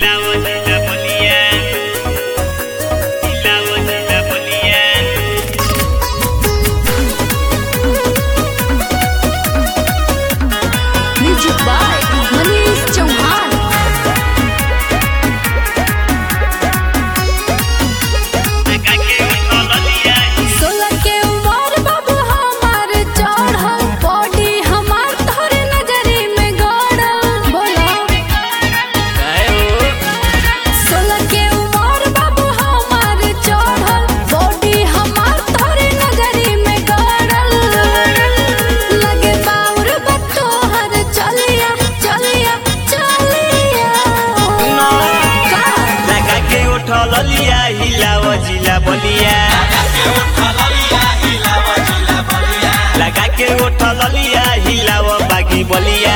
लगा के उठल लिया हिलाव बागी बलिया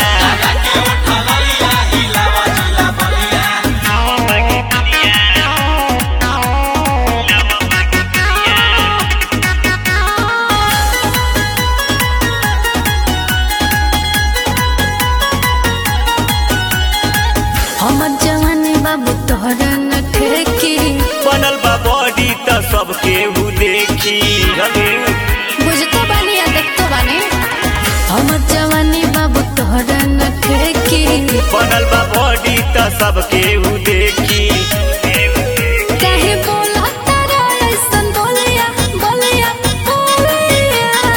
हमर जवानी बाबू तोहरा न ठेकी बनल बा बॉडी त सबके हु देखी बुझतो बानी या देखतो बानी हमर जवानी बाबू तोहरा न ठेकी बनल बा बॉडी त सबके हु देखी काहे बोला तारा ऐसन बोलिया बोलिया बोलिया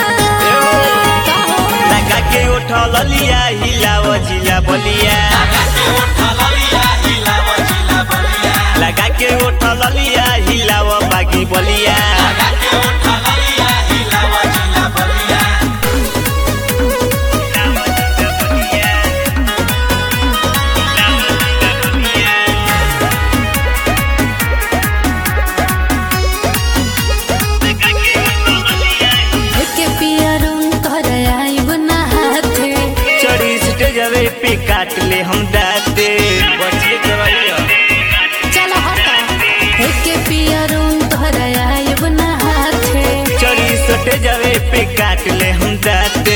लगा के उठल लिया हिलाव जिला बलिया लगा के उठल लिया हिलाव बागी बलिया पे काट ले हम दाते चलो हटा एके पियरून तोहरा आइब ना हाथे चोरी सटे जावे पे काट ले हम दाते